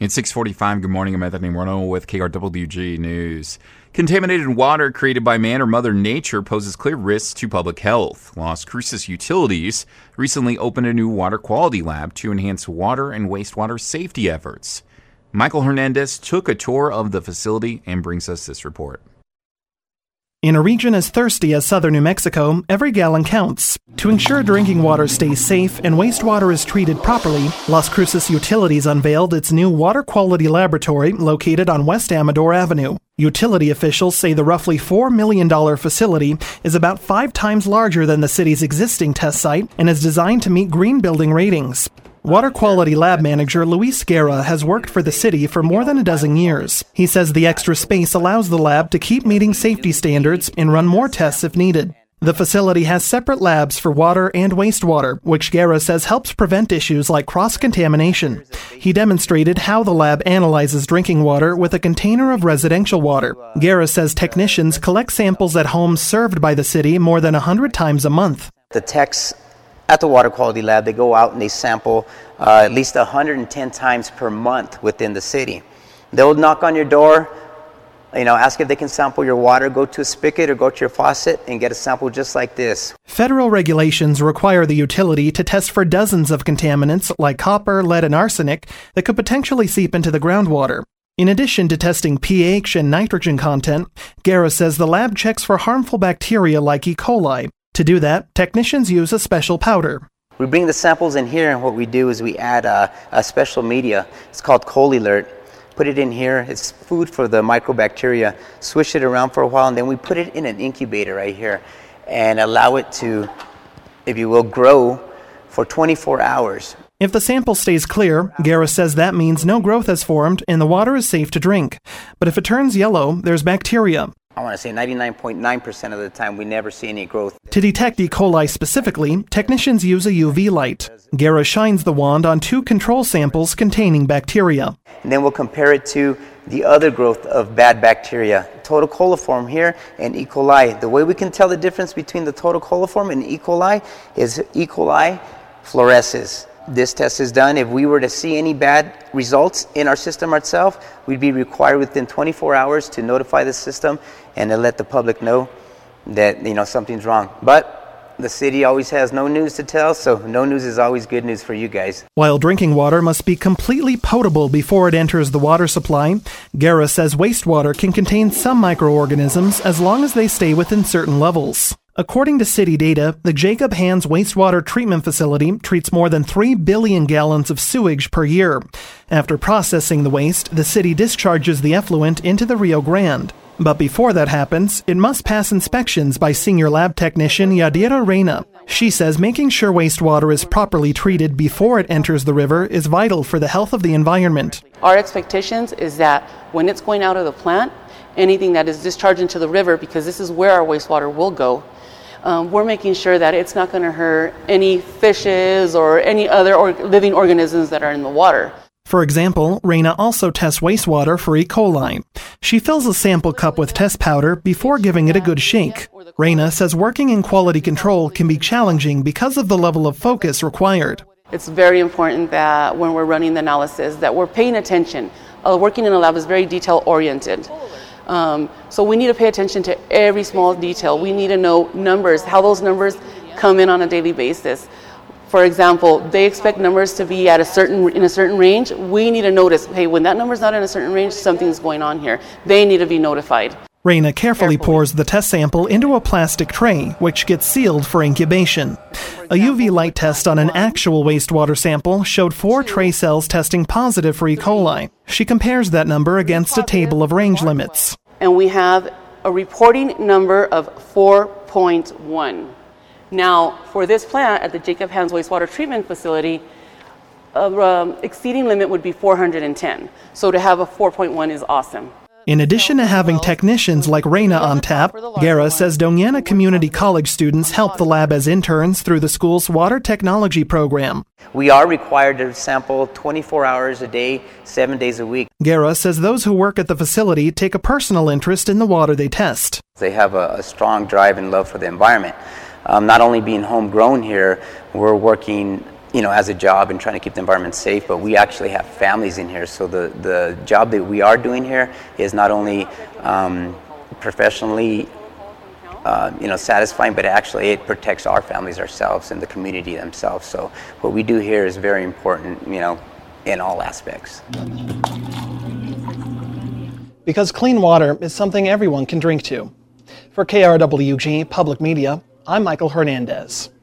It's 6:45. Good morning. I'm Anthony Moreno with KRWG News. Contaminated water created by man or Mother Nature poses clear risks to public health. Las Cruces Utilities recently opened a new water quality lab to enhance water and wastewater safety efforts. Michael Hernandez took a tour of the facility and brings us this report. In a region as thirsty as southern New Mexico, every gallon counts. To ensure drinking water stays safe and wastewater is treated properly, Las Cruces Utilities unveiled its new water quality laboratory located on West Amador Avenue. Utility officials say the roughly $4 million facility is about 5 times larger than the city's existing test site and is designed to meet green building ratings. Water Quality Lab Manager Luis Guerra has worked for the city for more than a dozen years. He says the extra space allows the lab to keep meeting safety standards and run more tests if needed. The facility has separate labs for water and wastewater, which Guerra says helps prevent issues like cross-contamination. He demonstrated how the lab analyzes drinking water with a container of residential water. Guerra says technicians collect samples at homes served by the city more than 100 times a month. The techs at the Water Quality Lab, they go out and they sample at least 110 times per month within the city. They'll knock on your door, ask if they can sample your water, go to a spigot or go to your faucet and get a sample just like this. Federal regulations require the utility to test for dozens of contaminants like copper, lead, and arsenic that could potentially seep into the groundwater. In addition to testing pH and nitrogen content, Guerra says the lab checks for harmful bacteria like E. coli. To do that, technicians use a special powder. We bring the samples in here, and what we do is we add a special media. It's called Colilert. Put it in here. It's food for the microbacteria. Swish it around for a while, and then we put it in an incubator right here and allow it to, if you will, grow for 24 hours. If the sample stays clear, Guerra says that means no growth has formed and the water is safe to drink. But if it turns yellow, there's bacteria. I want to say 99.9% of the time we never see any growth. To detect E. coli specifically, technicians use a UV light. Guerra shines the wand on 2 control samples containing bacteria. And then we'll compare it to the other growth of bad bacteria, total coliform here and E. coli. The way we can tell the difference between the total coliform and E. coli is E. coli fluoresces. This test is done. If we were to see any bad results in our system itself, we'd be required within 24 hours to notify the system and to let the public know that something's wrong. But the city always has no news to tell, so no news is always good news for you guys. While drinking water must be completely potable before it enters the water supply, Guerra says wastewater can contain some microorganisms as long as they stay within certain levels. According to city data, the Jacob Hands Wastewater Treatment Facility treats more than 3 billion gallons of sewage per year. After processing the waste, the city discharges the effluent into the Rio Grande. But before that happens, it must pass inspections by senior lab technician Yadira Reyna. She says making sure wastewater is properly treated before it enters the river is vital for the health of the environment. Our expectations is that when it's going out of the plant, anything that is discharged into the river, because this is where our wastewater will go, we're making sure that it's not going to hurt any fishes or any other living organisms that are in the water. For example, Reyna also tests wastewater for E. coli. She fills a sample cup with test powder before giving it a good shake. Reyna says working in quality control can be challenging because of the level of focus required. It's very important that when we're running the analysis that we're paying attention. Working in a lab is very detail-oriented. So we need to pay attention to every small detail. We need to know numbers, how those numbers come in on a daily basis. For example, they expect numbers to be in a certain range. We need to notice, hey, when that number's not in a certain range, something's going on here. They need to be notified. Reyna carefully pours the test sample into a plastic tray, which gets sealed for incubation. A UV light test on an actual wastewater sample showed 4 tray cells testing positive for E. coli. She compares that number against a table of range limits. And we have a reporting number of 4.1. Now, for this plant at the Jacob Hands Wastewater Treatment Facility, exceeding limit would be 410. So to have a 4.1 is awesome. In addition to having technicians like Reyna on tap, Guerra says Doñana Community College students help the lab as interns through the school's water technology program. We are required to sample 24 hours a day, 7 days a week. Guerra says those who work at the facility take a personal interest in the water they test. They have a strong drive and love for the environment. Not only being homegrown here, we're working as a job and trying to keep the environment safe, but we actually have families in here. So the job that we are doing here is not only professionally, satisfying, but actually it protects our families ourselves and the community themselves. So what we do here is very important, in all aspects. Because clean water is something everyone can drink to. For KRWG Public Media, I'm Michael Hernandez.